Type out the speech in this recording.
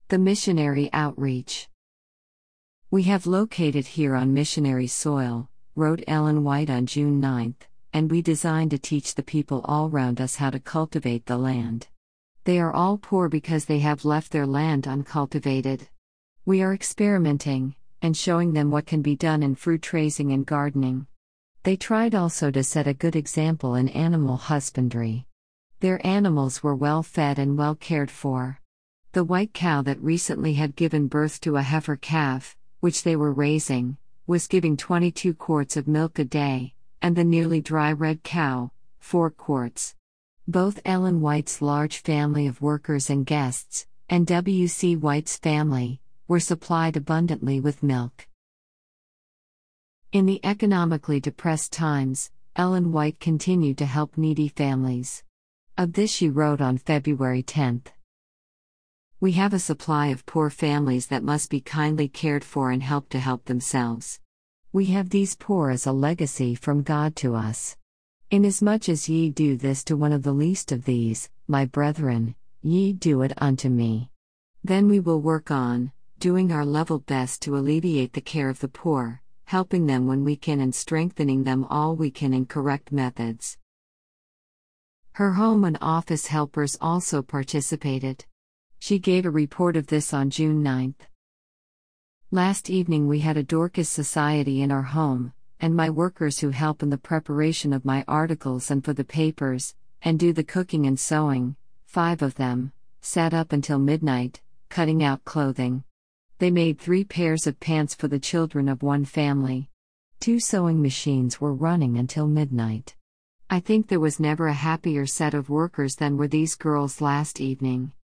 The missionary outreach. We have located here on missionary soil, wrote Ellen White on June 9, and we designed to teach the people all round us how to cultivate the land. They are all poor because they have left their land uncultivated. We are experimenting, and showing them what can be done in fruit raising and gardening. They tried also to set a good example in animal husbandry. Their animals were well fed and well cared for. The white cow that recently had given birth to a heifer calf, which they were raising, was giving 22 quarts of milk a day, and the nearly dry red cow, 4 quarts. Both Ellen White's large family of workers and guests, and W.C. White's family, were supplied abundantly with milk. In the economically depressed times, Ellen White continued to help needy families. Of this she wrote on February 10. We have a supply of poor families that must be kindly cared for and helped to help themselves. We have these poor as a legacy from God to us. Inasmuch as ye do this to one of the least of these, my brethren, ye do it unto me. Then we will work on, doing our level best to alleviate the care of the poor, helping them when we can and strengthening them all we can in correct methods. Her home and office helpers also participated. She gave a report of this on June 9. Last evening we had a Dorcas Society in our home, and my workers who help in the preparation of my articles and for the papers, and do the cooking and sewing, 5 of them, sat up until midnight, cutting out clothing. They made 3 pairs of pants for the children of one family. 2 sewing machines were running until midnight. I think there was never a happier set of workers than were these girls last evening.